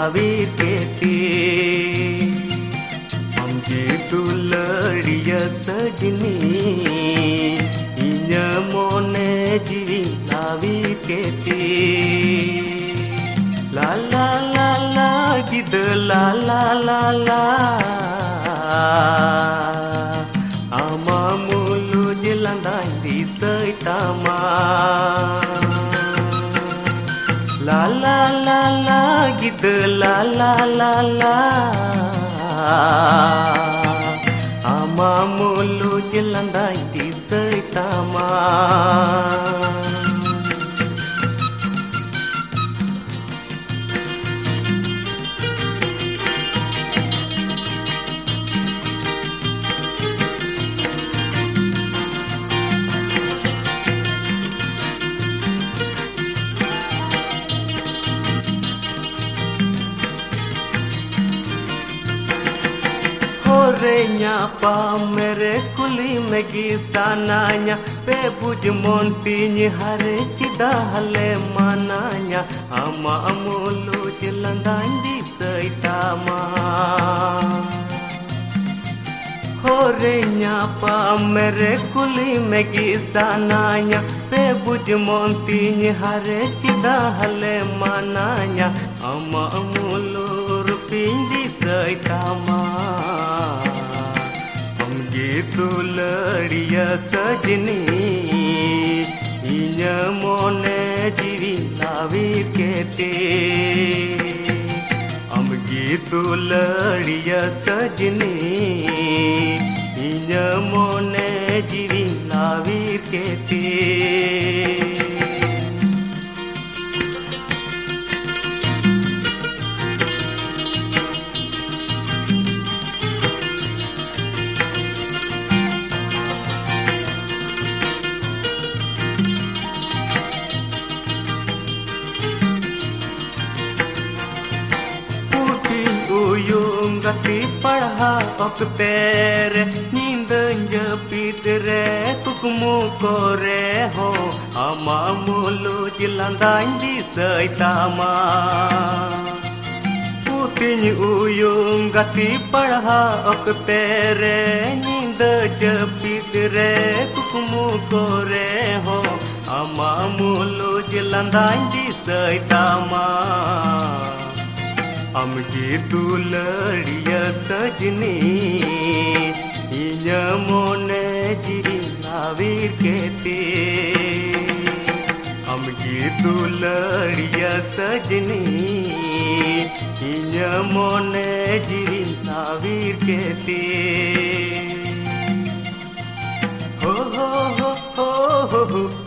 लावीर केती हमजी दुलड़िया सजनी इन्या मोने जीवी लावीर केती ला ला ला ला गिद ला ला ला ला ama mulu jelandai di seitama la la la la gitu la la la la ama mulu jelandai di seitama nyapa mere kuli megi sananya pe buj montinya hare cida hale mananya ama amulu jelandai di seitama hore nyapa mere kuli megi sananya pe buj montinya hare cida hale mananya ama amulu rupin di seitama दुलड़िया सजनी इन्या मोने जीवी लावीर केते अमगी दुलड़िया सजनी इन्या मोने जीवी लावीर केते gati padha oktere नींद जपीत रे कुकमु करे हो ama mulu jelandai di seitama putin uyung gati padha oktere नींद जपीत रे कुकमु करे हो ama mulu jelandai di seitama हमगी दुलड़िया सजनी इन्या मोने जीवी लावीर केती हमगी दुलड़िया सजनी इन्या मोने जीवी लावीर केती हो हो हो हो हो